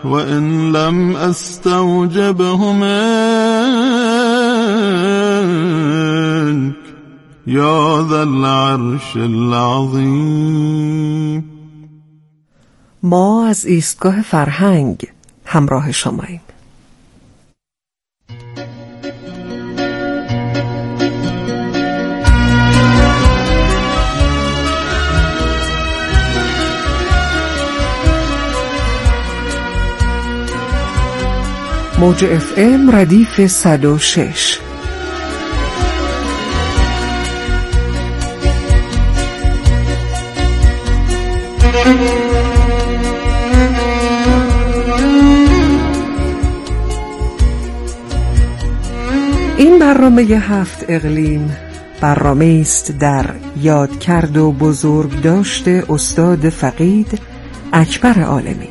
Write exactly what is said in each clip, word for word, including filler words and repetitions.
وإن لم أستوجبه منك يا ذا العرش العظیم. ما از ایستگاه فرهنگ همراه شماییم. موج اف ام ردیف صد و شش. این برنامه هفت اقلیم برنامه است در یاد کرد و بزرگ داشته استاد فقید اکبر عالمی.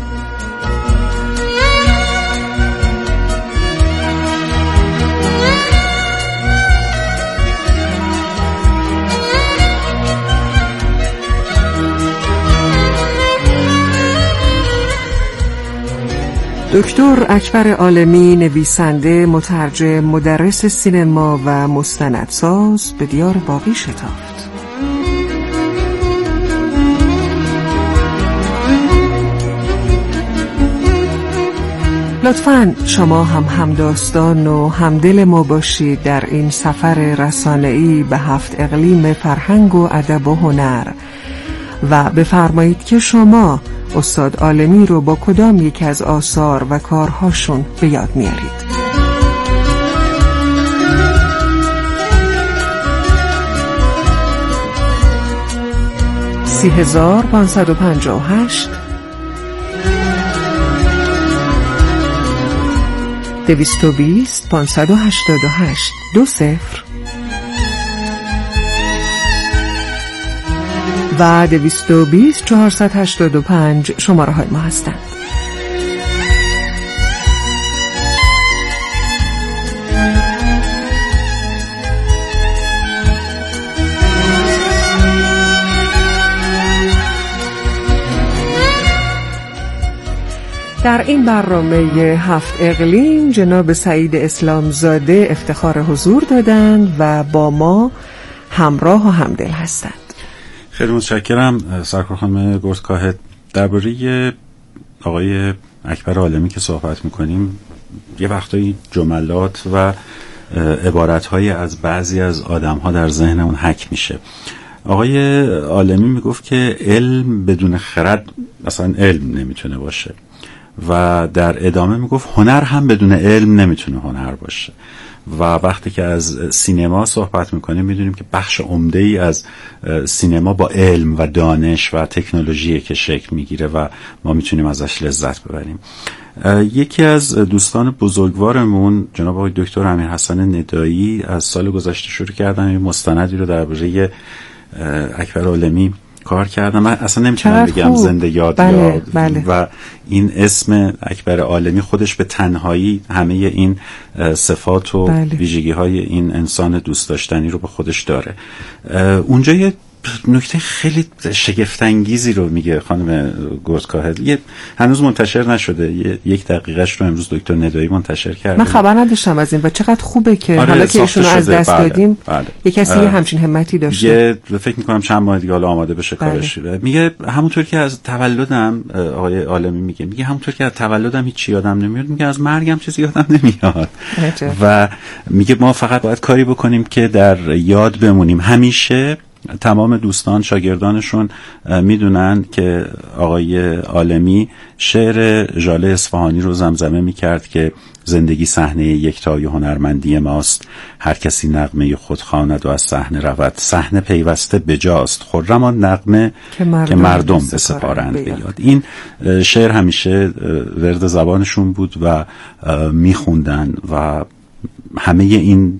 دکتر اکبر عالمی نویسنده، مترجم، مدرس سینما و مستندساز به دیار باقی شتافت. لطفاً شما هم همداستان و همدل ما باشید در این سفر رسانه‌ای به هفت اقلیم فرهنگ و ادب و هنر و بفرمایید که شما استاد عالمی رو با کدام یکی از آثار و کارهاشون به یاد میارید. سی هزار پانصد و پنجاه و هشت دویست و بیست پانصد و هشتاد و هشت دو صفر و دویست و بیست چهارصد و هشتاد و پنج شماره های ما هستند. در این برنامه هفت اقلیم جناب سعید اسلامزاده افتخار حضور دادند و با ما همراه و همدل هستند. خیلی متشکرم سرکار خانم گردکاهد. درباره آقای اکبر عالمی که صحبت میکنیم یه وقتایی جملات و عبارت‌های از بعضی از آدم‌ها در ذهنمون حک میشه. آقای عالمی میگفت که علم بدون خرد اصلا علم نمیتونه باشه و در ادامه میگفت هنر هم بدون علم نمیتونه هنر باشه. و وقتی که از سینما صحبت میکنیم میدونیم که بخش عمده‌ای از سینما با علم و دانش و تکنولوژی که شکل میگیره و ما میتونیم ازش لذت ببریم. یکی از دوستان بزرگوارمون جناب آقای دکتر امیرحسن ندایی از سال گذشته شروع کردن یه مستندی رو درباره اکبر عالمی کار کردم. من اصلا نمیتونم بگم خوب. زنده یاد بله، یاد بله. و این اسم اکبر عالمی خودش به تنهایی همه این صفات و بله. ویژگی های این انسان دوست داشتنی رو به خودش داره. اونجا یه نکته خیلی شگفت‌انگیزی رو میگه خانم گردکاهد، یه هنوز منتشر نشده، یه یک دقیقه‌اش رو امروز دکتر ندایی منتشر کرده. من خبر نداشتم از این و چقدر خوبه که آره حالا که ایشونو از دست بله. دادیم بله. یه کسی یه همچین همتی داشته. یه فکر می‌کنم چند ماه دیگه حالا آماده بشه بله. کارش. میگه همونطور که از تولدم آقای عالمی میگه میگه همونطور که از تولدم هیچ یادم نمیاد، میگه از مرگم چیزی یادم نمیاد. و میگه ما فقط باید کاری بکنیم که در یاد بمونیم. همیشه تمام دوستان شاگردانشون میدونن که آقای عالمی شعر ژاله اصفهانی رو زمزمه میکرد که زندگی صحنه یکتای هنرمندی ماست، هر کسی نغمه خود خواند و از صحنه رود، صحنه پیوسته بجاست، خرم آن نغمه که مردم, که مردم بسپارند به یاد. این شعر همیشه ورد زبانشون بود و میخوندن و همه این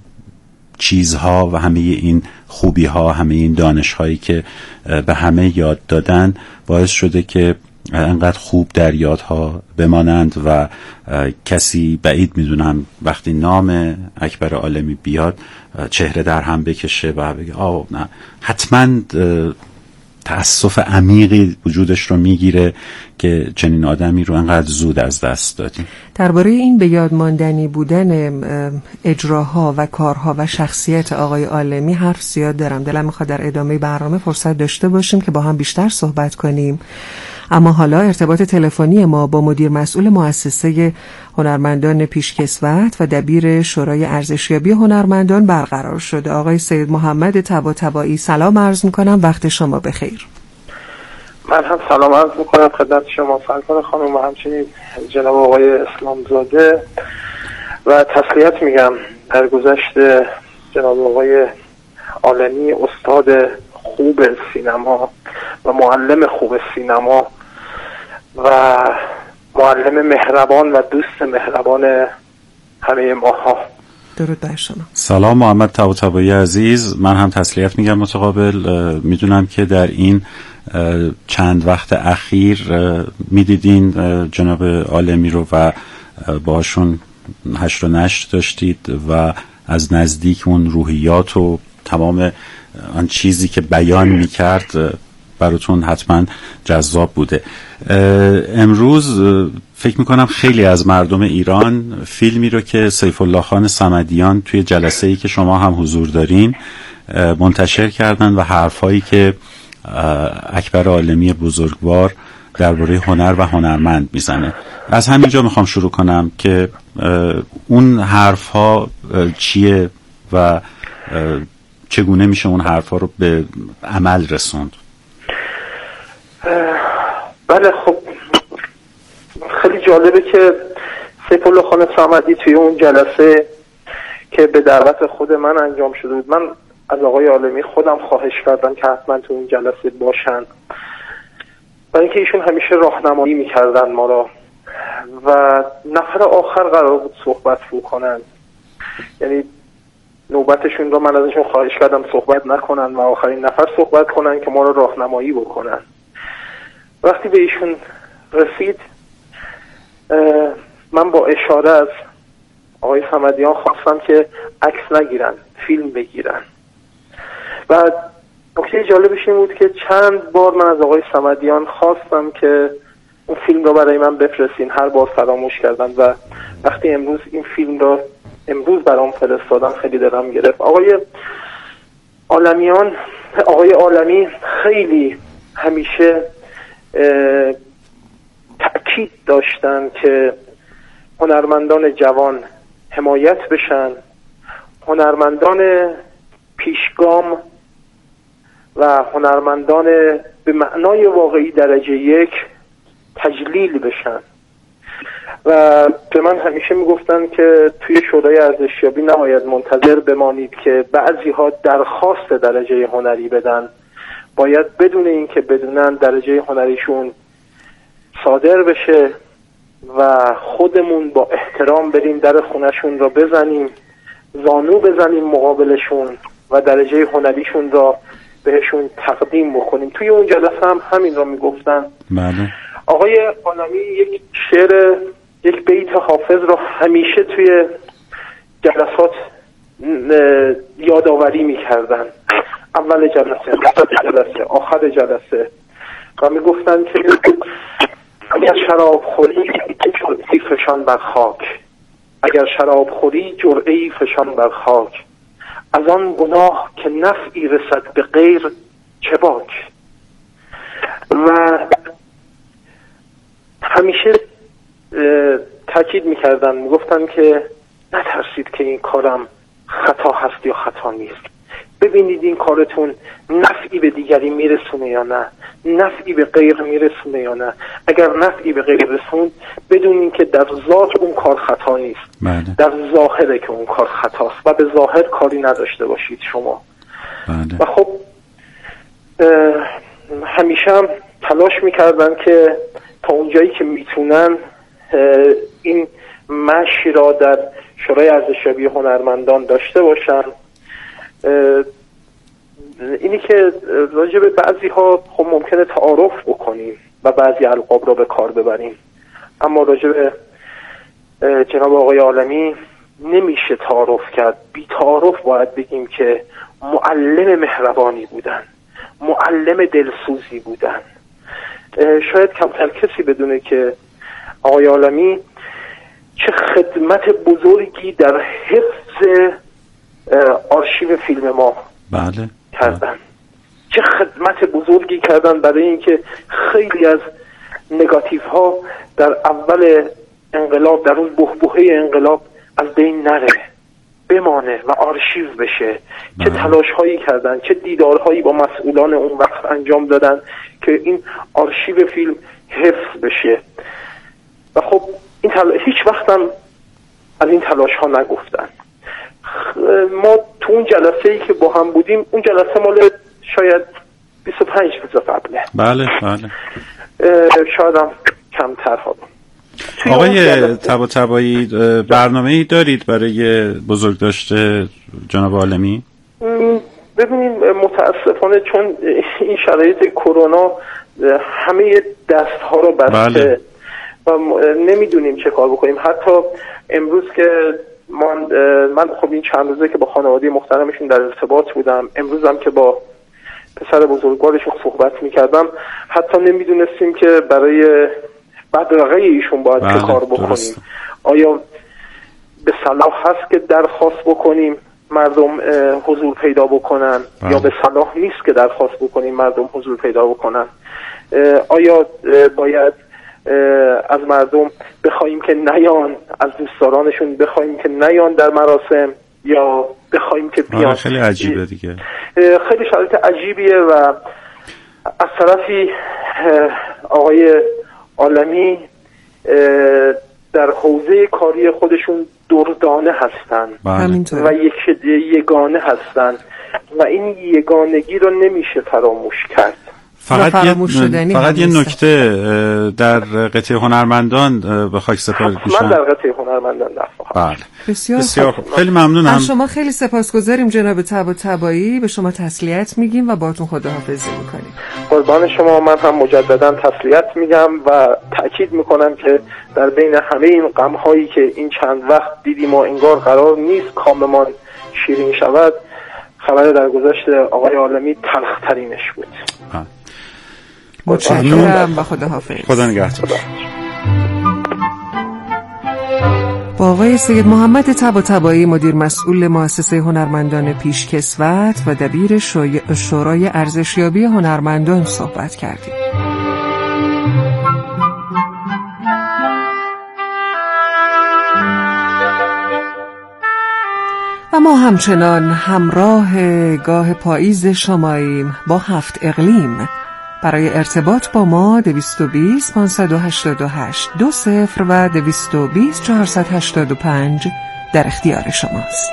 چیزها و همه این خوبی‌ها، همه این دانش‌هایی که به همه یاد دادن باعث شده که انقدر خوب در یادها بمانند و کسی بعید میدونم وقتی نام اکبر عالمی بیاد چهره در هم بکشه و بگه آه نه، حتما تأسف عمیقی وجودش رو میگیره که چنین آدمی رو انقدر زود از دست دادیم. درباره این به یاد ماندنی بودن اجراها و کارها و شخصیت آقای عالمی حرف زیاد دارم. دلم میخواد در ادامه برنامه فرصت داشته باشیم که با هم بیشتر صحبت کنیم، اما حالا ارتباط تلفنی ما با مدیر مسئول مؤسسه هنرمندان پیشکسوت و دبیر شورای ارزشیابی هنرمندان برقرار شده. آقای سید محمد طباطبایی، سلام عرض میکنم، وقت شما بخیر. من هم سلام عرض میکنم خدمت شما فرزان خانم و همچنین جناب آقای اسلامزاده و تسلیت میگم در گذشت جناب آقای عالمی، استاد خوب سینما و معلم خوب سینما و معلم مهربان و دوست مهربان همه ماها. درود بر شما. سلام محمد طباطبایی عزیز، من هم تسلیت میگم متقابل. میدونم که در این چند وقت اخیر میدیدین جناب عالمی رو و باشون هشت و نشت داشتید و از نزدیک اون روحیات و تمام آن چیزی که بیان میکرد براتون حتما جذاب بوده. امروز فکر میکنم خیلی از مردم ایران فیلمی رو که سیف الله خان صمدیان توی جلسه‌ای که شما هم حضور دارین منتشر کردن و حرفایی که اکبر عالمی بزرگوار درباره هنر و هنرمند میزنه. از همینجا میخوام شروع کنم که اون حرفها چیه و چگونه میشه اون حرفها رو به عمل رسوند؟ بله، خب خیلی جالبه که سیف الله خان صمدی توی اون جلسه که به دعوت خود من انجام شده بود، من از آقای عالمی خودم خواهش کردم که حتما تو اون جلسه باشن، برای اینکه ایشون همیشه راهنمایی میکردن ما را و نفر آخر قرار بود صحبت کنن، یعنی نوبتشون رو من ازشون خواهش کردم صحبت نکنن و آخرین نفر صحبت کنن که ما رو راهنمایی بکنن. وقتی به ایشون رسید من با اشاره از آقای صمدیان خواستم که عکس نگیرن، فیلم بگیرن و نکته جالبش این بود که چند بار من از آقای صمدیان خواستم که اون فیلم رو برای من بفرستین، هر بار فراموش کردن و وقتی امروز این فیلم رو امروز برام فرستادن خیلی دلم گرفت. آقای عالمیان آقای عالمی خیلی همیشه تأکید داشتن که هنرمندان جوان حمایت بشن، هنرمندان پیشگام و هنرمندان به معنای واقعی درجه یک تجلیل بشن و به من همیشه میگفتن که توی شورای ارزشیابی نباید منتظر بمانید که بعضی ها درخواست درجه هنری بدن، باید بدون این که بدونن درجه هنریشون صادر بشه و خودمون با احترام بریم در خونشون را بزنیم، زانو بزنیم مقابلشون و درجه هنریشون را بهشون تقدیم بکنیم. توی اون جلسه هم همین را میگفتن. بله. آقای عالمی یک شعر، یک بیت حافظ را همیشه توی جلسات یادآوری میکردن، اول جلسه، وسط جلسه، آخر جلسه، و میگفتن که اگر شراب خوری جرعه‌ای فشان بر خاک، اگر شراب خوری جرعه‌ای فشان بر خاک، از آن گناه که نفعی رسد به غیر چه باک. و همیشه تاکید میکردن، میگفتن که نترسید که این کارم خطا هست یا خطا نیست، ببینید این کارتون نفعی به دیگری میرسونه یا نه، نفعی به غیر میرسونه یا نه. اگر نفعی به غیر رسون بدونین که در ذات اون کار خطا نیست، بله. در ظاهره که اون کار خطاست و به ظاهر کاری نداشته باشید شما. بله. و خب همیشه هم تلاش میکردن که تا اونجایی که میتونن این مشی را در شورای ارزشیابی هنرمندان داشته باشن. اینی که راجع به بعضی ها خب ممکنه تعارف بکنیم و بعضی القاب را به کار ببریم، اما راجع به جناب آقای عالمی نمیشه تعارف کرد. بی تعارف باید بگیم که معلم مهربانی بودن، معلم دلسوزی بودن. شاید کمتر کسی بدونه که آقای عالمی چه خدمت بزرگی در حفظ آرشیو فیلم ما بله کردن، چه خدمت بزرگی کردن برای اینکه خیلی از نگاتیو ها در اول انقلاب، در اون بحبوحه انقلاب از بین نره، بمانه و آرشیو بشه. چه تلاش هایی کردن، چه دیدارهایی با مسئولان اون وقت انجام دادن که این آرشیو فیلم حفظ بشه. و خب این تل... هیچ وقتم از این تلاش ها نگفتن. ما تو اون جلسه ای که با هم بودیم، اون جلسه مال شاید بیست و پنج روز قبله. بله بله. شاید هم کمتر ها. آقای طباطبایی برنامه‌ای دارید برای بزرگداشت جناب عالمی؟ ببینید متاسفانه چون این شرایط کرونا همه دست ها رو بسته بله. و نمیدونیم چه کار بکنیم. حتی امروز که من من خب این چند روزه که با خانواده محترمشون در ارتباط بودم، امروز هم که با پسر بزرگوارشون صحبت میکردم، حتی نمیدونستیم که برای بدرقه ایشون باید چه کار بکنیم. درسته. آیا به صلاح هست که درخواست بکنیم مردم حضور پیدا بکنن بله. یا به صلاح نیست که درخواست بکنیم مردم حضور پیدا بکنن؟ آیا باید از مردم بخوایم که نیان، از دوستدارانشون بخوایم که نیان در مراسم، یا بخوایم که بیان؟ خیلی عجیبه دیگه، خیلی شرایط عجیبیه. و از طرفی آقای عالمی در حوزه کاری خودشون دردانه هستن و یک یگانه هستن و این یگانگی رو نمیشه فراموش کرد. فقط یه فقط یه نکته در قطعه هنرمندان به خاک سپاری میشن. من در قطعه هنرمندان دفعه. بله. بسیار, بسیار خوب. خیلی ممنونم. از شما خیلی سپاسگزاریم جناب طباطبایی. به شما تسلیت میگیم و باهاتون خداحافظی میکنیم. قربان شما. من هم مجددا تسلیت میگم و تأکید میکنم که در بین همه این غم هایی که این چند وقت دیدیم و انگار قرار نیست کاممان شیرین شود، خبر در گذشت آقای عالمی تلخ‌ترینش بود. متشکرم و خداحافظ. خدا نگهدار. با آقای سید محمد طباطبایی مدیر مسئول مؤسسه هنرمندان پیشکسوت و دبیر شورای ارزشیابی هنرمندان صحبت کردیم. و ما همچنان همراه گاه پاییز شماییم با هفت اقلیم. برای ارتباط با ما دویست و بیست پانصد و هشتاد و هشت دو صفر و دویست و بیست چهارصد و هشتاد و پنج در اختیار شماست.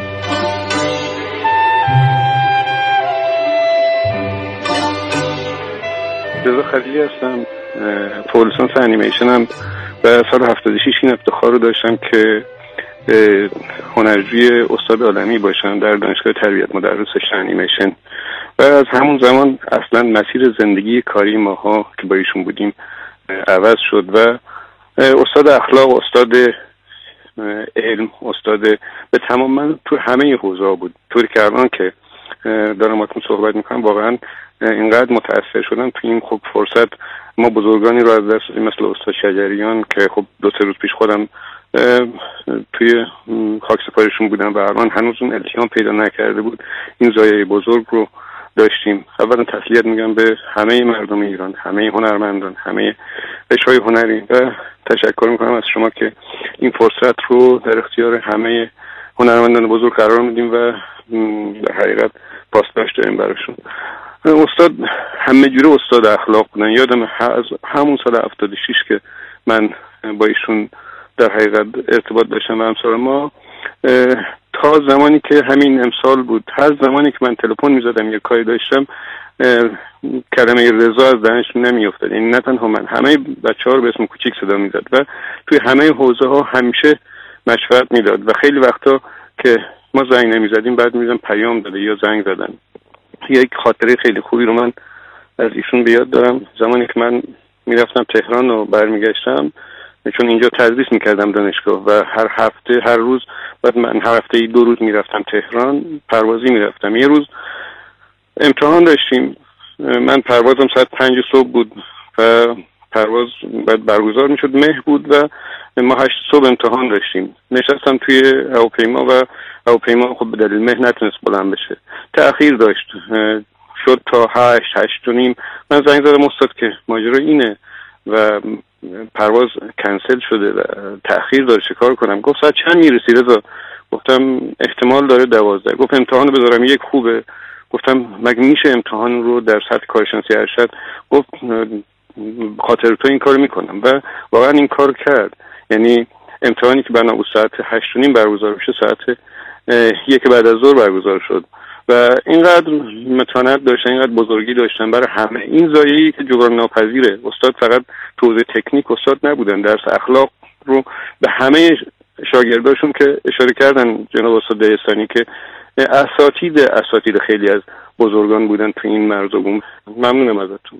رضا خلیلی هستم، فوق لیسانس انیمیشن هم و سال هفتاد و شش این افتخار رو داشتم که هنرجوی استاد عالمی باشم در دانشگاه تربیت مدرسش انیمیشن. و از همون زمان اصلا مسیر زندگی کاری ماها که با ایشون بودیم عوض شد و استاد اخلاق، استاد علم، استاد به تمام من تو همه حوزه‌ها بود. طوری که الان که دارم باهاتون صحبت میکنم واقعا اینقدر متأثر شدم تو این خب فرصت. ما بزرگانی رو از دست دادیم مثل استاد شجریان که خب دو سه روز پیش خودم توی خاک سپاریشون بودم و الان هنوز اون التیام پیدا نکرده بود. این زایه بزرگ رو داشتیم. اولا تسلیت میگم به همه مردم ایران، همه هنرمندان، همه قشرهای هنری و تشکر میکنم از شما که این فرصت رو در اختیار همه هنرمندان بزرگ قرار میدیم و در حقیقت پاسداشت داریم براشون. استاد همه جوره استاد اخلاق بودن. یادم از همون سال هفتاد و شش که من با ایشون در حقیقت ارتباط داشتم و امثال ما، تا زمانی که همین امسال بود، هر زمانی که من تلفن میزدم یا کاری داشتم کلمه رضا از دهنشون نمیافتاد. یعنی نه تنها من، همه بچه‌ها رو به اسم کوچیک صدا میزد و توی همه حوزه ها همیشه مشورت میداد و خیلی وقتا که ما زنگ نمیزدیم بعد میزدم پیام داده یا زنگ زدن. یک خاطره خیلی خوبی رو من از ایشون به یاد دارم. زمانی که من میرفتم تهران و برمیگشتم، چون اینجا تدریس میکردم دانشگاه و هر هفته هر روز بعد من هر هفته دو روز میرفتم تهران، پروازی میرفتم. یه روز امتحان داشتیم من پروازم ساعت پنج صبح بود و پرواز باید برگزار میشد، مه بود و ما هشت صبح امتحان داشتیم. نشستم توی هواپیما و هواپیما خب به دلیل مه نتونست بلند بشه، تأخیر داشت، شد تا هشت هشت و نیم. من زنگ زدم استاد که ماجرا اینه و پرواز کنسل شده و تأخیر داره، چه کار کنم؟ گفت ساعت چند میرسی رضا؟ گفتم احتمال داره دوازده. گفت امتحان رو بذارم یک خوبه؟ گفتم مگه میشه امتحان رو در سطح کارشناسی ارشد؟ گفت خاطر تو این کار میکنم و واقعا این کار کرد. یعنی امتحانی که بنا بود ساعت هشت و نیم برگزار بشه ساعت یک بعد از ظهر برگزار شد و اینقدر متانت داشتن، اینقدر بزرگی داشتن برای همه. این زایه‌ای که جبران ناپذیره. استاد فقط توضیح تکنیک استاد نبودن، درس اخلاق رو به همه شاگرداشون که اشاره کردن جناب استاد دهستانی که اساتید اساتید خیلی از بزرگان بودن تو این مرز و بوم. ممنونم ازتون.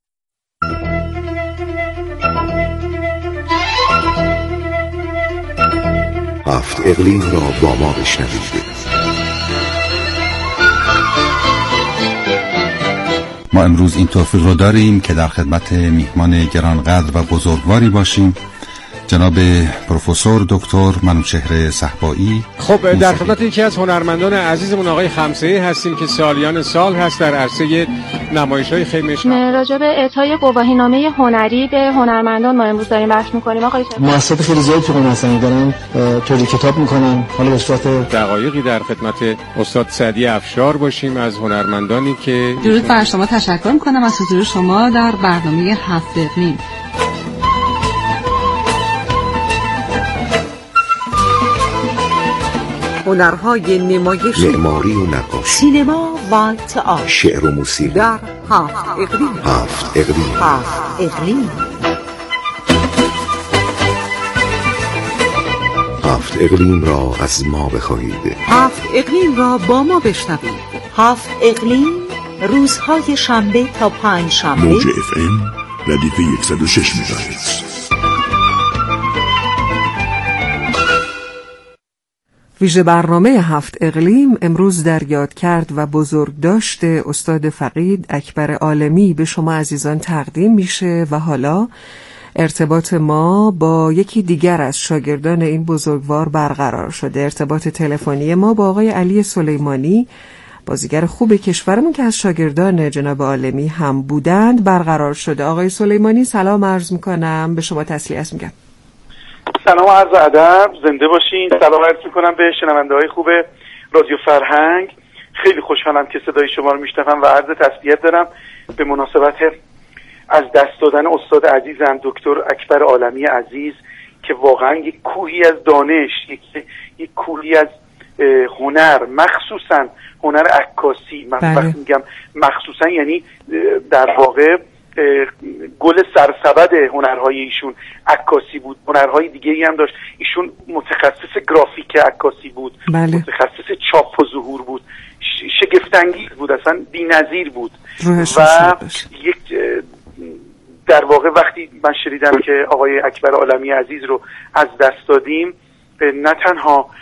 هفت اقلیم را با ما بشنوید. ما امروز این توفیق رو داریم که در خدمت میهمان گرانقدر و بزرگواری باشیم، جناب پروفسور دکتر منوچهر صهبایی. خب در خدمت یکی از هنرمندان عزیزمون آقای خمسه‌ای هستیم که سالیان سال هست در عرصه نمایش‌های خیمه‌شهر. راجع به اعطای گواهینامه هنری به هنرمندان ما امروز داریم بحث می‌کنیم. آقای مؤسسات خیلی زیادی تو قم حسنی دارن تولید کتاب می‌کنن. حالا به صورت دقایقی در خدمت استاد سعدی افشار باشیم از هنرمندانی که درود بر شما، تشکر می‌کنم از حضور شما در برنامه هفت اقلیم. هنرهای نمایشی، معماری و نقاشی، سینما و تئاتر، شعر و موسیقی در هفت اقلیم. هفت اقلیم. هفت اقلیم. هفت اقلیم را از ما بخواهید. هفت اقلیم را با ما بشنوید. هفت اقلیم روزهای شنبه تا پنج شنبه. موج اف ام ردیف صد و شش مگاهرتز. ویژه برنامه هفت اقلیم امروز در یاد کرد و بزرگ داشته استاد فقید اکبر عالمی به شما عزیزان تقدیم میشه و حالا ارتباط ما با یکی دیگر از شاگردان این بزرگوار برقرار شده. ارتباط تلفنی ما با آقای علی سلیمانی، بازیگر خوب کشورمون که از شاگردان جناب عالمی هم بودند، برقرار شده. آقای سلیمانی سلام عرض میکنم، به شما تسلیت میگم. سلام و عرض ادب، زنده باشین. سلام عرض میکنم به شنونده‌های خوب رادیو فرهنگ. خیلی خوشحالم که صدای شما رو میشنوم و عرض تسلیت دارم به مناسبت از دست دادن استاد عزیزم دکتر اکبر عالمی عزیز که واقعا یک کوهی از دانش، یک یک کوهی از هنر، مخصوصا هنر عکاسی. من بله. وقتی میگم مخصوصا یعنی در واقع گل سرسبد هنرهای ایشون عکاسی بود. هنرهای دیگه ای هم داشت. ایشون متخصص گرافیک عکاسی بود. بله. متخصص چاپ و ظهور بود. شگفت‌انگیز بود، اصلا بی‌نظیر بود. و یک در واقع وقتی من شنیدم که آقای اکبر عالمی عزیز رو از دست دادیم، نه تنها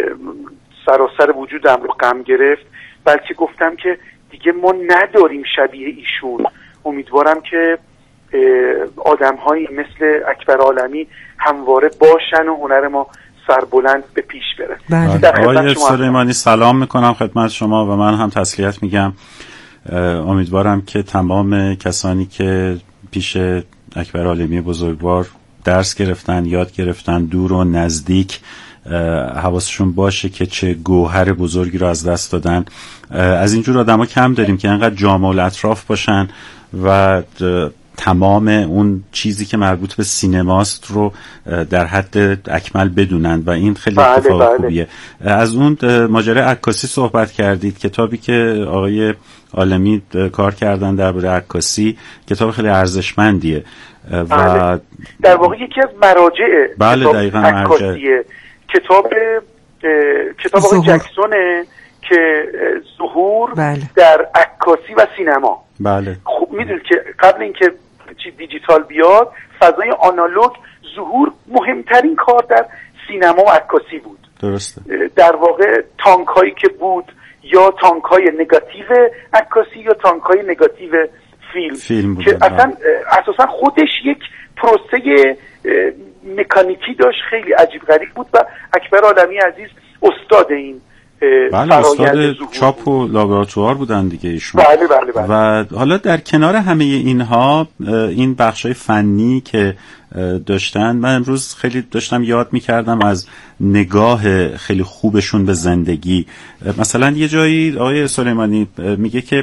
سراسر وجودم رو غم گرفت، بلکه گفتم که دیگه ما نداریم شبیه ایشون. امیدوارم که آدم‌هایی مثل اکبر عالمی همواره باشن و هنر ما سربلند به پیش بره. بله. آقای سلیمانی سلام میکنم خدمت شما و من هم تسلیت میگم. امیدوارم که تمام کسانی که پیش اکبر عالمی بزرگوار درس گرفتن، یاد گرفتن، دور و نزدیک، حواسشون باشه که چه گوهر بزرگی رو از دست دادن. از اینجور آدم ها کم داریم که انقدر جامع الاطراف باشن و تمام اون چیزی که مربوط به سینماست رو در حد اکمل بدونن و این خیلی بله اتفاق بله. خوبیه. از اون ماجرای عکاسی صحبت کردید، کتابی که آقای عالمی کار کردن درباره عکاسی کتاب خیلی ارزشمندیه و بله. در واقع یکی از مراجع بله کتاب دقیقاً عکاسیه. کتاب کتاب آقای جکسونه که ظهور بله. در عکاسی و سینما. بله. خوب میدونید که قبل اینکه دیجیتال بیاد، فضای آنالوگ ظهور مهمترین کار در سینما و عکاسی بود. درسته. در واقع تانک هایی که بود، یا تانک‌های نگاتیو عکاسی یا تانک‌های نگاتیو فیلم, فیلم که اصلا اساسا خودش یک پروسه مکانیکی داشت، خیلی عجیب غریب بود و اکبر عالمی عزیز استاد این بله استاد چاپ و لابراتوار بودن دیگه ایشون. بله بله بله. و حالا در کنار همه اینها این بخشای فنی که داشتن، من امروز خیلی داشتم یاد میکردم از نگاه خیلی خوبشون به زندگی. مثلا یه جایی آقای سلیمانی میگه که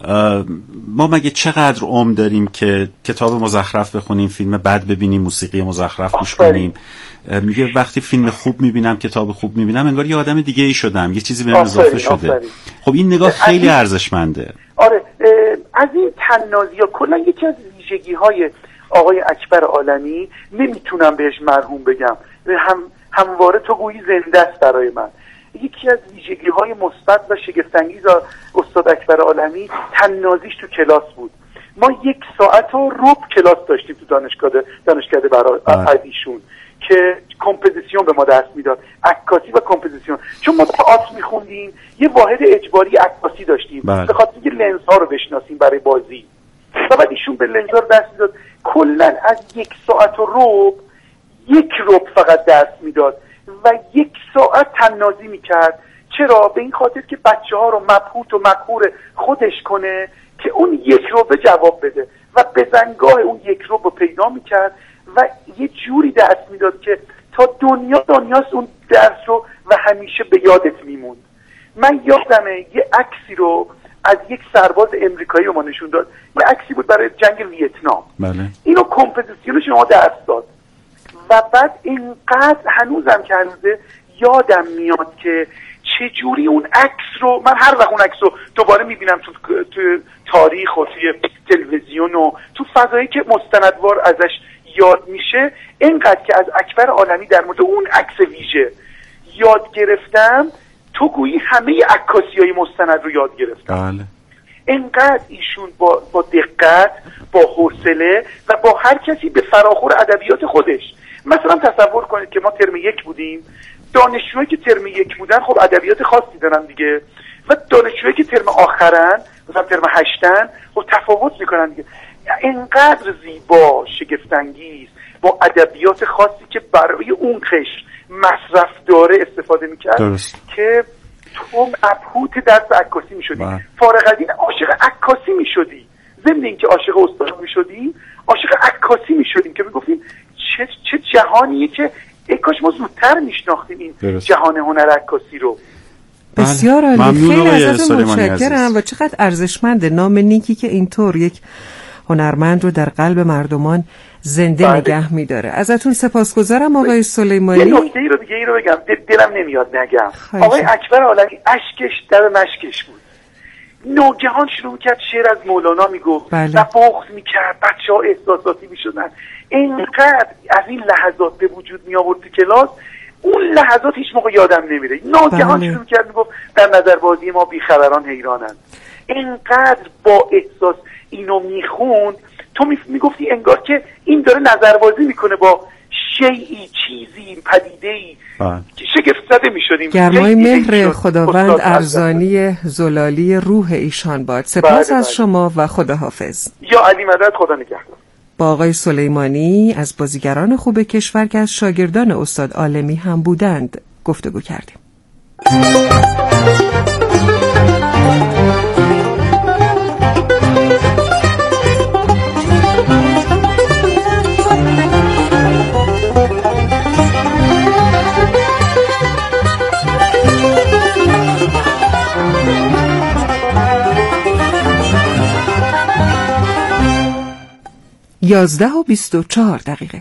ما مگه چقدر عمر داریم که کتاب مزخرف بخونیم، فیلم بد ببینیم، موسیقی مزخرف گوش کنیم. میگه وقتی فیلم خوب میبینم، کتاب خوب میبینم، انگار یه آدم دیگه ای شدم، یه چیزی بهم اضافه شده. آفرین. خب این نگاه خیلی ارزشمنده. آره از این تنازی ها کلا یکی از ویژگی های آقای اکبر عالمی نمیتونم بهش مرحوم بگم، هم همواره تو گویی زنده است برای من. یکی از ویژگی های مثبت و شگفت‌انگیز استاد اکبر عالمی تنازیش تو کلاس بود. ما یک ساعت و ربع کلاس داشتیم تو دانشگاه دانشکده برای ایشون که کمپوزیسیون به ما درس میداد، عکاسی و کمپوزیسیون. چون ما تئاتر میخوندیم یه واحد اجباری عکاسی داشتیم به خاطر اینکه لنز ها رو بشناسیم برای بازی، و بعد ایشون به لنز ها رو درس میداد. کلا از یک ساعت و ربع یک ربع فقط درس میداد و یک ساعت تنازی میکرد. چرا؟ به این خاطر که بچه ها رو مبهوت و مقهور خودش کنه که اون یک ربع جواب بده و بزنگاه اون یک ربع رو پیدا میکرد و یه جوری درس میداد که تا دنیا دنیاست اون درس رو و همیشه به یادت میموند. من یادمه یه عکسی رو از یک سرباز امریکایی رو ما نشون داد، یه عکسی بود برای جنگ ویتنام. بله. اینو کمپوزیسیونش ما درس داد و بعد اینقدر هنوزم که هنوزه یادم میاد که چجوری اون عکس رو من هر وقت اون عکس رو دوباره میبینم تو, تو تاریخ و توی تلویزیون و تو فضایی که مستندوار ازش یاد میشه، اینقدر که از اکبر عالمی در مورد اون عکس ویژه یاد گرفتم تو گویی همه عکاسی‌های مستند رو یاد گرفتم. بله. اینقدر ایشون با با دقت، با حوصله و با هر کسی به فراخور ادبیات خودش. مثلا تصور کنید که ما ترم یک بودیم، دانشجوهایی که ترم یک بودن خب ادبیات خاصی دارن دیگه، و دانشجوهایی که ترم آخرن مثلا ترم هشتن خب تفاوت میکنن دیگه. اینقدر زیبا، شگفت‌انگیز، با ادبیات خاصی که برای اون قشر مصرف داره استفاده میکرد. درست. که تو مبهوت درس عکاسی میشدی، فارغ از این عاشق عکاسی میشدی، ضمن اینکه عاشق استاد میشدی عاشق عکاسی میشدیم که میگفتیم چه چه جهانیه که ای کاش ما زودتر میشناختیم این درست. جهان هنر عکاسی رو. بسیار عالی، خیلی ازتون متشکرم و چقدر ارزشمنده نام نیکی که اینطور یک هنرمند رو در قلب مردمان زنده بله. نگه میداره. ازتون سپاسگزارم آقای سلیمانی. یه نکته ای رو دیگه ای رو بگم، دلم نمیاد نگم. آقای اکبر عالمی اشکش در مشکش بود. ناگهان شروع کرد شعر از مولانا میگفت بله. و بغض میکرد، بچه‌ها احساساتی میشدن. اینقدر از این لحظات به وجود می آورد تو کلاس، اون لحظات هیچ موقع یادم نمیره. ناگهان بله. شروع کرد میگفت در نظربازی ما بیخبران حیرانند. اینقدر با احساس اینو میخوند، تو میگفتی انگار که این داره نظربازی میکنه با شیئی، چیزی، پدیده‌ای. شگفت زده میشدیم. گرمای مهر خداوند ارزانی زلالی روح ایشان باد. سپاس بله از بله. شما و خداحافظ. یا علی مدد، خدا نگهدار. با آقای سلیمانی از بازیگران خوب کشور که از شاگردان استاد عالمی هم بودند گفتگو کردیم. یازده و بیست و چهار دقیقه.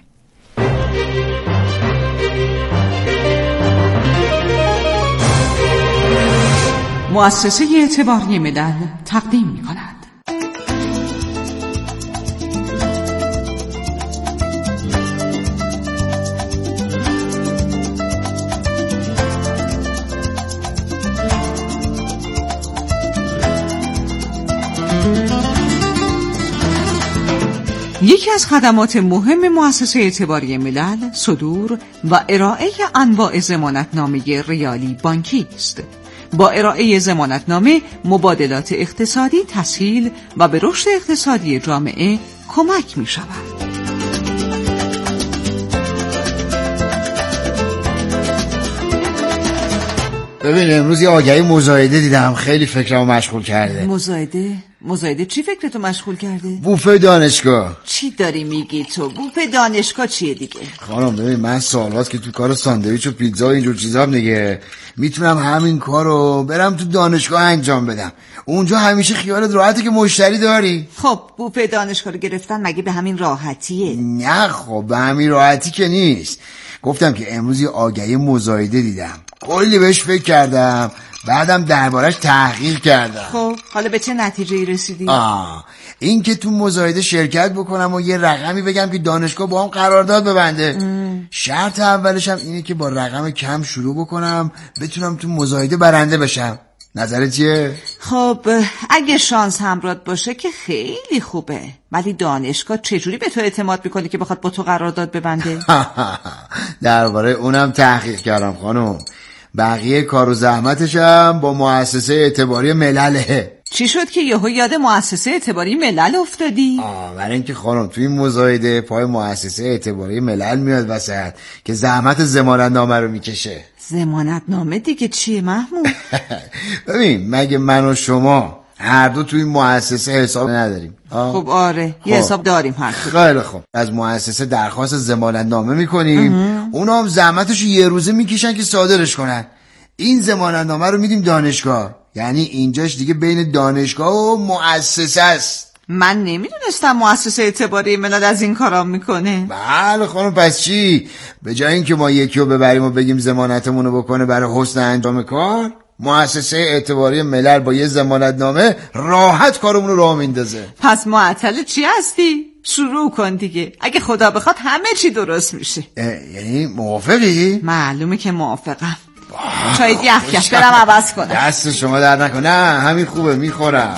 مؤسسه اعتباری ملل تقدیم می کند. یکی از خدمات مهم مؤسسه اعتباری ملل صدور و ارائه انواع ضمانتنامه ریالی بانکی است. با ارائه ضمانتنامه مبادلات اقتصادی تسهیل و به رشد اقتصادی جامعه کمک می شود. ببین امروز یه آگهی مزایده دیدم، خیلی فکرمو مشغول کرده. مزایده؟ مزایده چی فکرتو مشغول کرده؟ بوفه دانشگاه. چی داری میگی تو؟ بوفه دانشگاه چیه دیگه؟ خانم ببین من سالات که تو کار ساندویچ و پیتزا و اینجور چیزام دیگه میتونم همین کارو برم تو دانشگاه انجام بدم. اونجا همیشه خیالت راحته که مشتری داری. خب بوفه دانشگاه رو گرفتن مگه به همین راحتیه؟ نه خب به همین راحتی که نیست. گفتم که امروز یه آگهی مزایده دیدم، کلی بهش فکر کردم، بعدم دربارش تحقیق کردم. خب حالا به چه نتیجه‌ای رسیدی؟ آه این که تو مزایده شرکت بکنم و یه رقمی بگم که دانشگاه با هم قرارداد ببنده. ام. شرط اولش هم اینه که با رقم کم شروع بکنم بتونم تو مزایده برنده بشم. نظرت چیه؟ خب اگه شانس همراهت باشه که خیلی خوبه، ولی دانشگاه چجوری به تو اعتماد میکنه که بخواد با تو قرارداد ببنده؟ درباره اونم تحقیق کردم خانم. بقیه کار و زحمتشم با مؤسسه اعتباری ملله. چی شد که یهو یاد مؤسسه اعتباری ملل افتادی؟ آه برای اینکه خانم توی این مزایده پای مؤسسه اعتباری ملل میاد وسط که زحمت ضمانتنامه رو میکشه. ضمانتنامه دیگه چیه محمود؟ ببین مگه من و شما هر دو توی مؤسسه حساب نداریم؟ آه؟ خب آره خب. یه حساب داریم هر دو. خیلی خب از مؤسسه درخواست ضمانتنامه میکنیم، اونا هم زحمتشو یه روزه میکشن که صادرش کنن. این ضمانتنامه رو میدیم دانشگاه، یعنی اینجاش دیگه بین دانشگاه و مؤسسه است. من نمیدونستم مؤسسه اعتباری ملل از این کارام میکنه. بله خانم پس چی؟ به جای اینکه ما یکی رو ببریم و بگیم ضمانتمون رو بکنه برای حسن انجام کار، مؤسسه اعتباری ملل با یه ضمانتنامه راحت کارمون رو راه میندازه. پس معطل چی هستی؟ شروع کن دیگه، اگه خدا بخواد همه چی درست میشه. یعنی موافقی؟ معلومه که موافقم. چای یخ کش برم عوض کنم. دست شما در نکن. نه همین خوبه میخورم.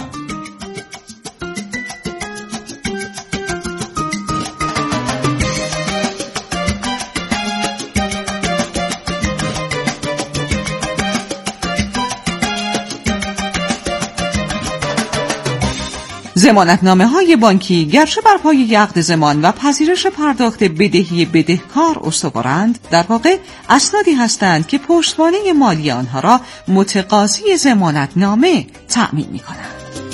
ضمانتنامه های بانکی گرچه بر پایه عقد ضمان و پذیرش پرداخت بدهی بدهکار استوارند، در واقع اسنادی هستند که پشتوانه مالی آنها را متقاضی ضمانتنامه تأمین می‌کنند.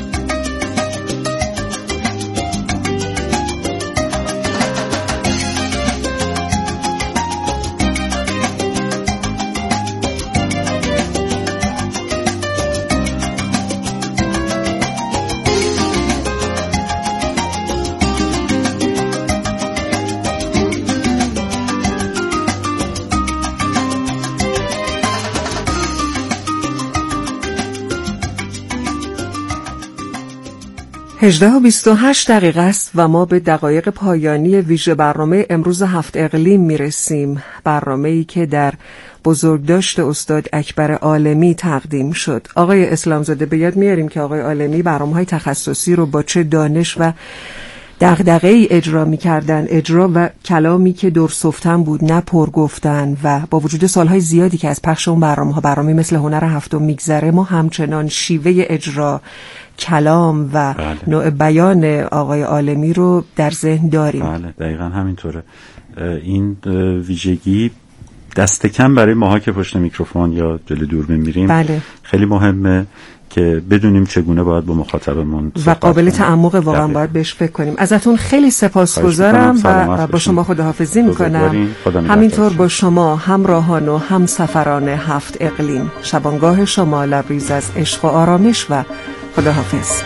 هجده و بیست و هشت دقیقه است و ما به دقایق پایانی ویژه برنامه امروز هفت اقلیم میرسیم. برنامه‌ای که در بزرگداشت استاد اکبر عالمی تقدیم شد. آقای اسلامزاده به یاد میاریم که آقای عالمی برنامه‌های تخصصی رو با چه دانش و دغدغه‌ای اجرا می‌کردن، اجرا و کلامی که درسفتن بود نه پر گفتن، و با وجود سالهای زیادی که از پخش اون برنامه‌ها برنامه مثل هنر هفتم میگذره، ما همچنان شیوه اجرا، کلام و بله. نوع بیان آقای عالمی رو در ذهن داریم. بله دقیقاً همینطوره. این ویژگی دست کم برای ماها که پشت میکروفون یا جلوی دوربین میریم بله. خیلی مهمه که بدونیم چگونه باید با مخاطبمون و قابل تعمق واقعا باید بهش فکر کنیم. ازتون خیلی سپاسگزارم و با شما خداحافظی میکنم. همینطور با شما همراهان و همسفران هفت اقلیم. شبانگاه شما لبریز از عشق و آرامش و خداحافظ.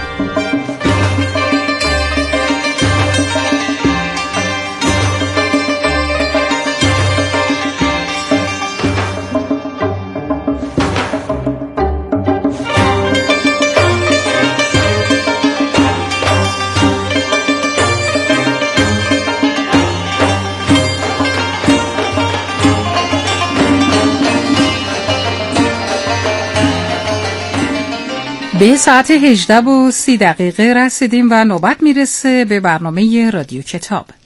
به ساعت هجده و سی دقیقه رسیدیم و نوبت میرسه به برنامه رادیو کتاب.